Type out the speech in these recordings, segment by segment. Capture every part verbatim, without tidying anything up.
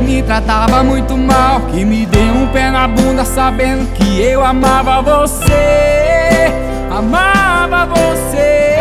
me tratava muito mal, que me deu um pé na bunda sabendo que eu amava você, amava você.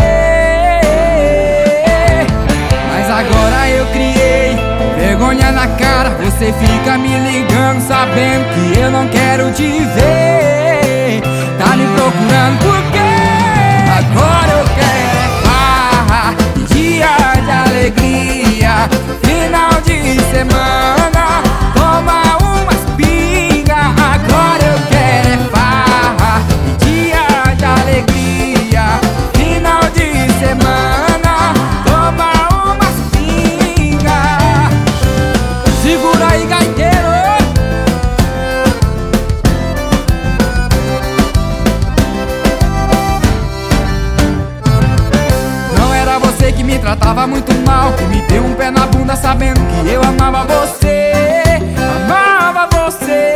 Mas agora eu criei vergonha na cara, você fica me ligando sabendo que eu não quero te ver. Tá me procurando por quê? Agora eu quero é farra, dia de alegria, final de semana, toma umas pinga. Agora eu quero é farra, dia de alegria, final de semana, toma umas pinga. Segura aí, gaiteiro. Que me tratava muito mal, que me deu um pé na bunda sabendo que eu amava você, amava você.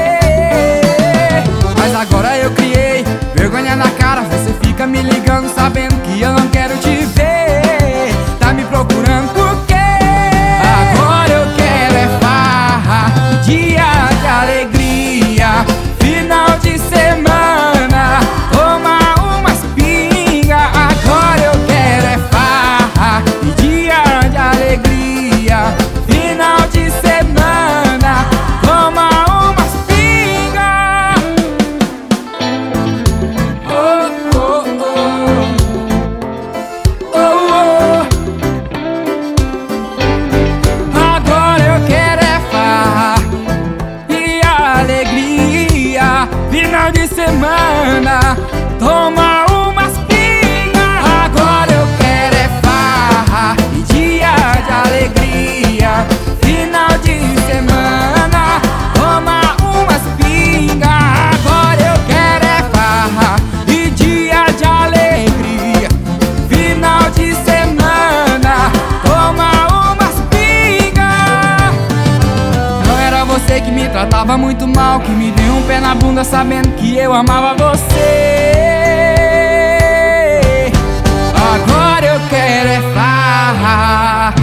Mas agora eu criei vergonha na cara, você fica me ligando sabendo que eu não quero te ver. Tá me procurando por quê? Agora eu quero é farra, dia de alegria, final de semana, toma umas pinga. Agora eu quero é farra, dia de alegria, final de semana, toma umas pinga. Oh, oh, oh. Oh, oh. Agora eu quero é farra e alegria, final de semana, toma umas pinga. Agora eu quero é farra e dia de alegria, final de semana, toma umas pinga. Agora eu quero é farra e dia de alegria, final de semana, toma umas pinga. Não era você que me tratava muito mal, que me deu um pé na bunda sabendo que eu amava você. Agora eu quero é farra,